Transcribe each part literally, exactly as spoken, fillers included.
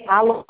Alô?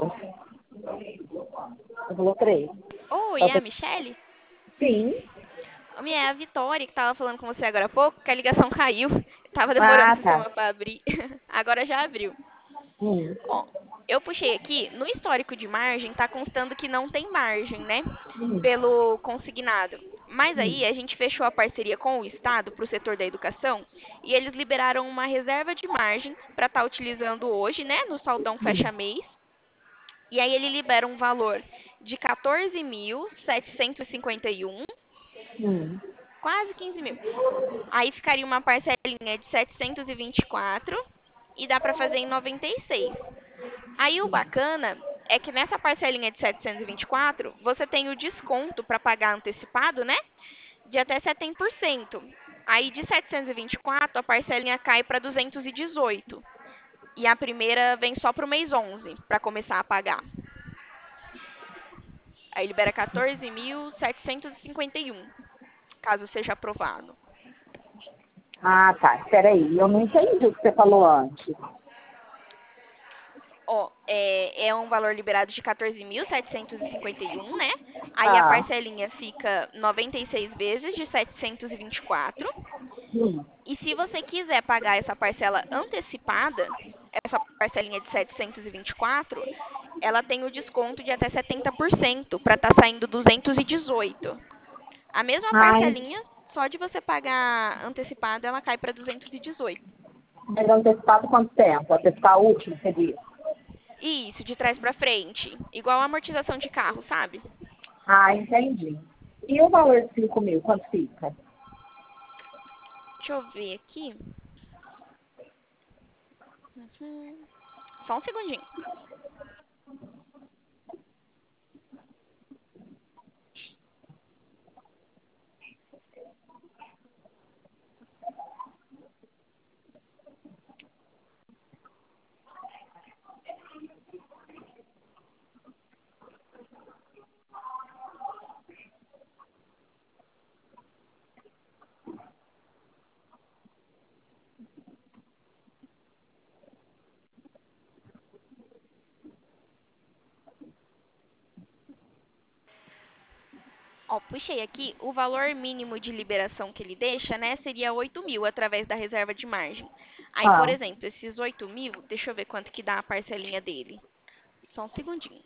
Você falou três. Oi, é a Você... Michele? Sim. A minha é a Vitória, que tava falando com você agora há pouco, que a ligação caiu. Tava demorando o Ah, tá. sistema para abrir. Agora já abriu. Hum. Ó, eu puxei aqui, no histórico de margem, tá constando que não tem margem, né? Hum. Pelo consignado. Mas aí Hum. a gente fechou a parceria com o Estado para o setor da educação e eles liberaram uma reserva de margem para estar utilizando hoje, né, no saldão Hum. fecha mês. E aí ele libera um valor de quatorze mil setecentos e cinquenta e um, Hum. quase quinze mil. Aí ficaria uma parcelinha de setecentos e vinte e quatro e dá para fazer em noventa e seis. Aí o bacana é que nessa parcelinha de setecentos e vinte e quatro, você tem o desconto para pagar antecipado, né? De até setenta por cento. Aí de setecentos e vinte e quatro, a parcelinha cai para duzentos e dezoito. E a primeira vem só para o mês onze, para começar a pagar. Aí libera quatorze mil setecentos e cinquenta e um, caso seja aprovado. Ah, tá. Espera aí. Eu não entendi o que você falou antes. Ó, é, é um valor liberado de quatorze mil setecentos e cinquenta e um, né? Aí a Ah. parcelinha fica noventa e seis vezes de setecentos e vinte e quatro. Hum. E se você quiser pagar essa parcela antecipada, essa parcelinha de setecentos e vinte e quatro, ela tem o desconto de até setenta por cento para estar saindo duzentos e dezoito. A mesma Ai, parcelinha, só de você pagar antecipado, ela cai para duzentos e dezoito. mas antecipado quanto tempo? Antecipar o último, você disse? Isso, de trás para frente. Igual a amortização de carro, sabe? Ah, entendi. E o valor de cinco mil, quanto fica? Deixa eu ver aqui. Uhum. Só um segundinho. Ó, puxei aqui, o valor mínimo de liberação que ele deixa, né, seria oito mil através da reserva de margem. Aí, por Ah. exemplo, esses oito mil, deixa eu ver quanto que dá a parcelinha dele. Só um segundinho.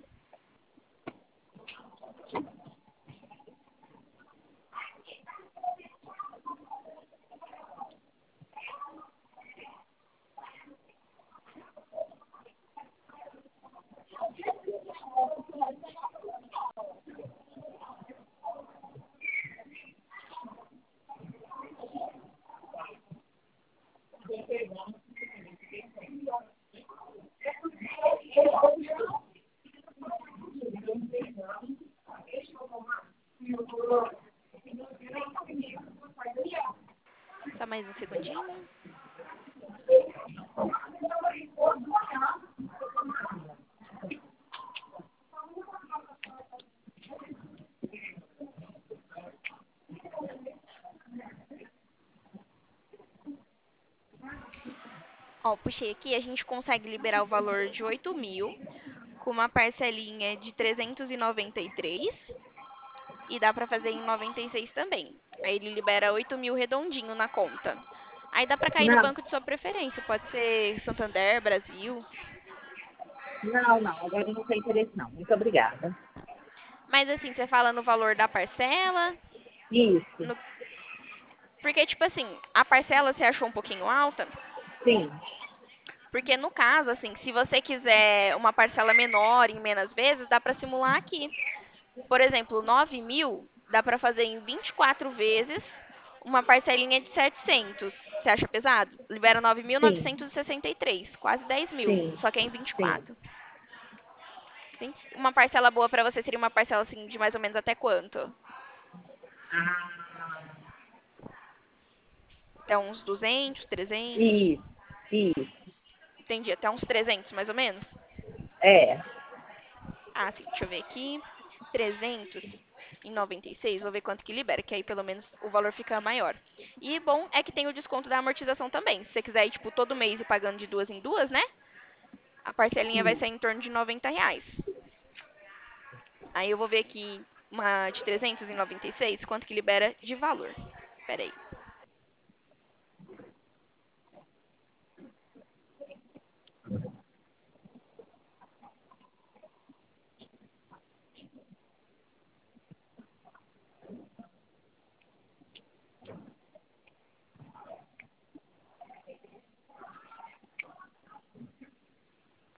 Só mais um segundinho. Ó, puxei aqui, a gente consegue liberar o valor de oito mil com uma parcelinha de trezentos e noventa e três e dá pra fazer em noventa e seis também. Aí ele libera oito mil redondinho na conta. Aí dá pra cair no Não, banco de sua preferência, pode ser Santander, Brasil. não, não. Agora eu não tenho interesse, não. Muito obrigada. Mas assim, você fala no valor da parcela, Isso. no- porque tipo assim, a parcela você achou um pouquinho alta, Sim. porque no caso, assim, se você quiser uma parcela menor em menos vezes, dá pra simular aqui. Por exemplo, nove mil dá pra fazer em vinte e quatro vezes uma parcelinha de setecentos. Você acha pesado? Libera nove mil Sim. novecentos e sessenta e três, quase dez mil, Sim. só que é em vinte e Sim. quatro. Sim? Uma parcela boa pra você seria uma parcela assim de mais ou menos até quanto? Ah. Até uns duzentos, trezentos? Isso. Isso. Entendi, até uns trezentos mais ou menos? É. Ah, sim, deixa eu ver aqui. trezentos em noventa e seis, vou ver quanto que libera, que aí pelo menos o valor fica maior. E bom é que tem o desconto da amortização também. Se você quiser ir, tipo, todo mês e pagando de duas em duas, né? a parcelinha vai sair em torno de noventa reais. Aí eu vou ver aqui uma de trezentos e noventa e seis, quanto que libera de valor. Pera aí.